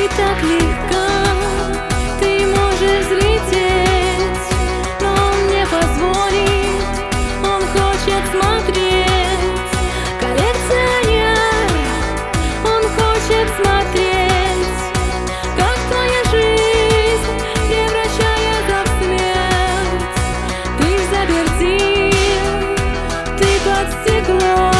так легко, ты можешь взлететь, но он не позволит, он хочет смотреть. Коллекционер, он хочет смотреть, как твоя жизнь превращается в смерть. Ты заперти, ты под стеклом.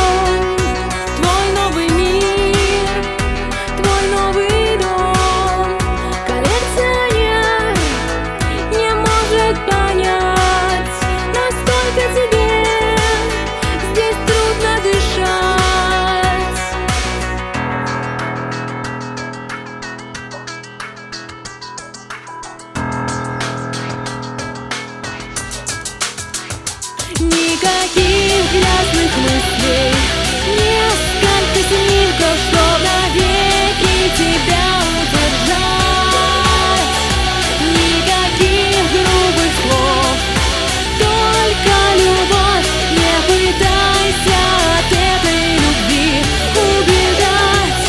Никаких грязных мыслей, несколько снимков, чтоб навеки тебя удержать. Никаких грубых слов, только любовь. Не пытайся от этой любви убежать.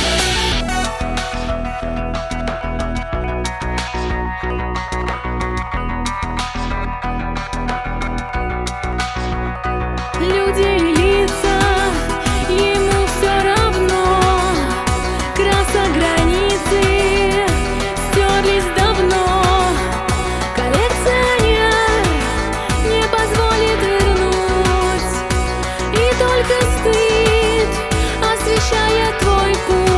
Люди и лица, ему все равно. Краса границы стерлись давно. Коллекционер не позволит вернуть, и только стыд освещает твой путь.